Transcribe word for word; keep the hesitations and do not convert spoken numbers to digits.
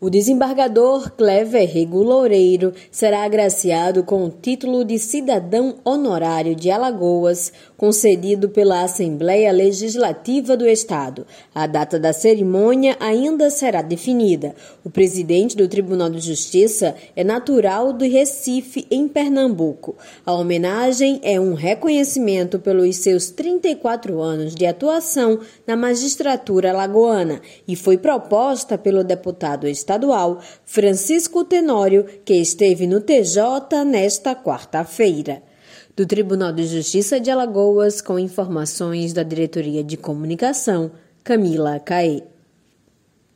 O desembargador Clever Rego Loureiro será agraciado com o título de cidadão honorário de Alagoas, concedido pela Assembleia Legislativa do Estado. A data da cerimônia ainda será definida. O presidente do Tribunal de Justiça é natural do Recife, em Pernambuco. A homenagem é um reconhecimento pelos seus trinta e quatro anos de atuação na magistratura alagoana e foi proposta pelo deputado estadual estadual Francisco Tenório, que esteve no T J nesta quarta-feira. Do Tribunal de Justiça de Alagoas, com informações da Diretoria de Comunicação, Camila Caê.